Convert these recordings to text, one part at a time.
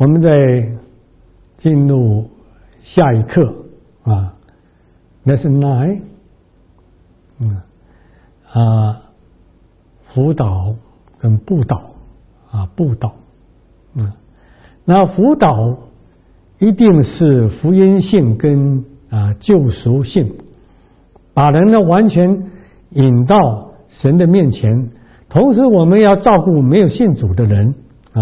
我们在进入下一课啊 ，Lesson 9，辅导跟布道布道，那辅导一定是福音性跟救赎性，把人呢完全引到神的面前，同时我们要照顾没有信主的人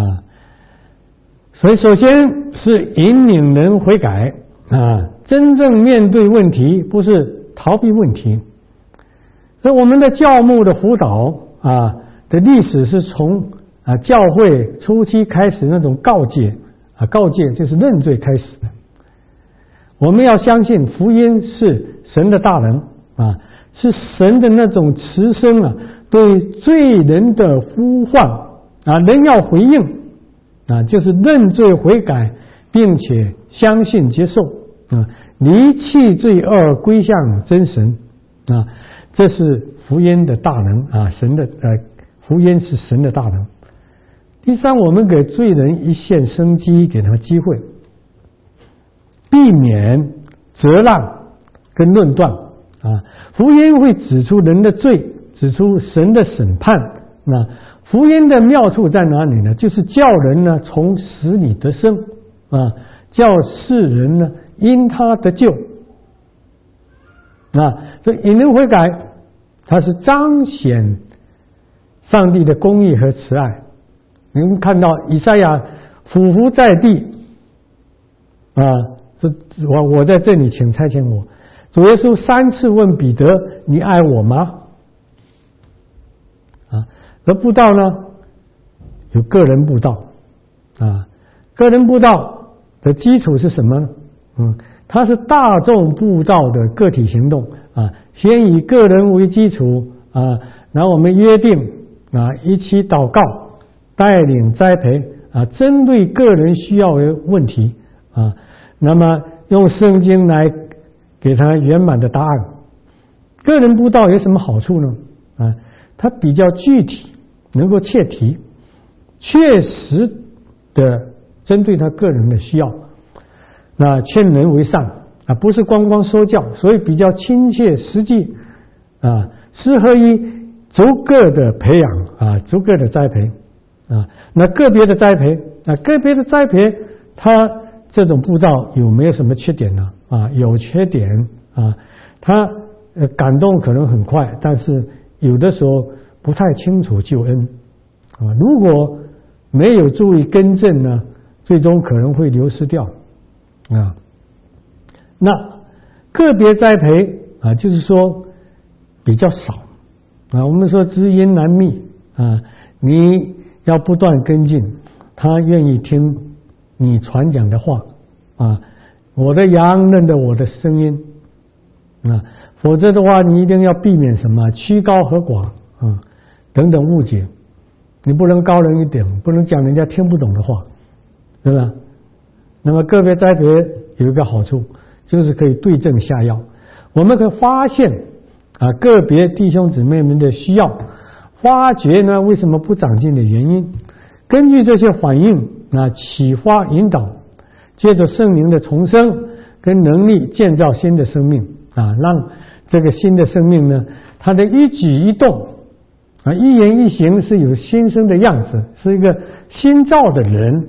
所以首先是引领人悔改真正面对问题，不是逃避问题。所以我们的教牧的辅导的历史是从教会初期开始那种告诫就是认罪开始的。我们要相信福音是神的大能是神的那种慈声对罪人的呼唤人要回应就是认罪悔改，并且相信接受离弃罪恶归向真神这是福音的大能神的福音是神的大能。第三，我们给罪人一线生机，给他机会，避免责难跟论断福音会指出人的罪，指出神的审判。那福音的妙处在哪里呢？就是叫人呢从死里得生叫世人呢因他得救所以引人悔改，它是彰显上帝的公义和慈爱。你们看到以赛亚俯伏在地我在这里，请差遣我。主耶稣3次问彼得：你爱我吗？而布道呢，有个人布道个人布道的基础是什么呢？它是大众布道的个体行动先以个人为基础然后我们约定一起祷告，带领栽培针对个人需要的问题那么用圣经来给他圆满的答案。个人布道有什么好处呢？它比较具体，能够切题，确实的针对他个人的需要，那劝人为善不是光光说教，所以比较亲切实际适合于逐个的培养逐个的栽培那个别的栽培它这种布道有没有什么缺点呢？有缺点它感动可能很快，但是有的时候不太清楚救恩如果没有注意更正呢，最终可能会流失掉那个别栽培就是说比较少我们说知音难觅你要不断跟进，他愿意听你传讲的话我的羊认得我的声音否则的话你一定要避免什么曲高和寡等等误解，你不能高人一点，不能讲人家听不懂的话，对吧？那么个别栽培有一个好处，就是可以对症下药。我们可以发现个别弟兄姊妹们的需要，发掘呢为什么不长进的原因，根据这些反应启发引导，借着圣灵的重生跟能力建造新的生命让这个新的生命呢，它的一举一动一言一行是有新生的样子，是一个新造的人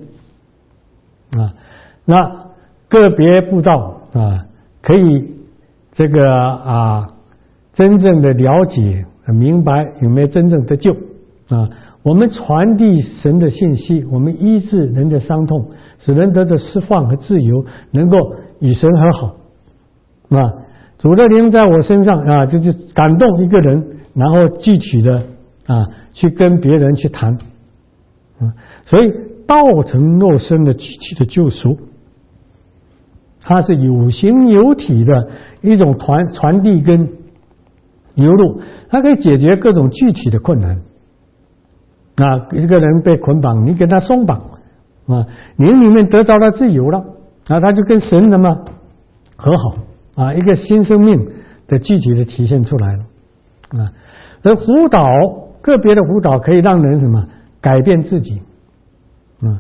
那个别布道可以这个真正的了解明白有没有真正得救我们传递神的信息，我们医治人的伤痛，使人得到释放和自由，能够与神和好主的灵在我身上就是感动一个人，然后具体的去跟别人去谈所以道成肉身的具体的救赎，它是有形有体的一种传递跟流露，它可以解决各种具体的困难一个人被捆绑，你给他松绑灵里面得到了自由了他就跟神什么和好一个新生命的具体的体现出来了而辅导个别的辅导可以让人什么改变自己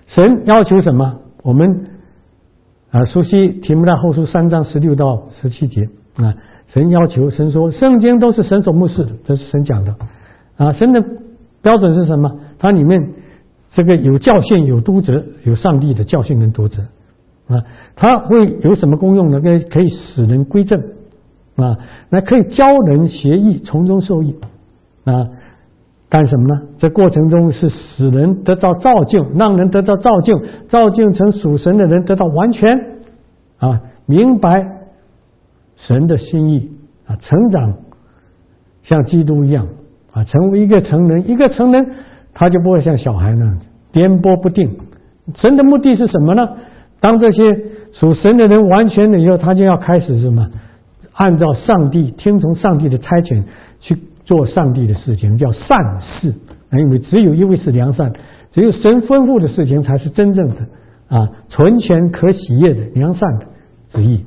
神要求什么？我们熟悉提摩太后书3章16到17节啊。神要求，神说，圣经都是神所默示的，这是神讲的啊。神的标准是什么？它里面这个有教训，有督责，有上帝的教训跟督责啊。它会有什么功用呢？可以使人归正啊，那可以教人学义，从中受益啊。干什么呢？这过程中是使人得到造就，让人得到造就，造就成属神的人得到完全啊，明白神的心意啊，成长像基督一样啊，成为一个成人。一个成人他就不会像小孩那样颠簸不定。神的目的是什么呢？当这些属神的人完全了以后，他就要开始什么？按照上帝，听从上帝的差遣去做上帝的事情，叫善事。因为只有一位是良善，只有神吩咐的事情才是真正的啊，纯全可喜悦的良善的旨意，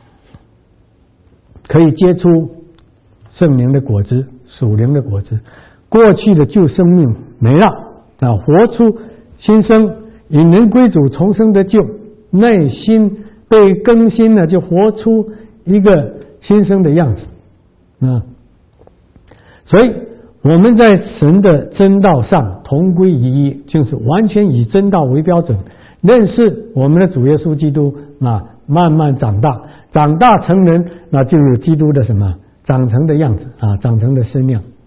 可以结出圣灵的果子，属灵的果子。过去的旧生命没了啊，活出新生，引人归主，重生的救，内心被更新了，就活出一个新生的样子啊。所以我们在神的真道上同归于一，就是完全以真道为标准，认识我们的主耶稣基督啊，慢慢长大成人，那就有基督的什么长成的样子啊，长成的身量。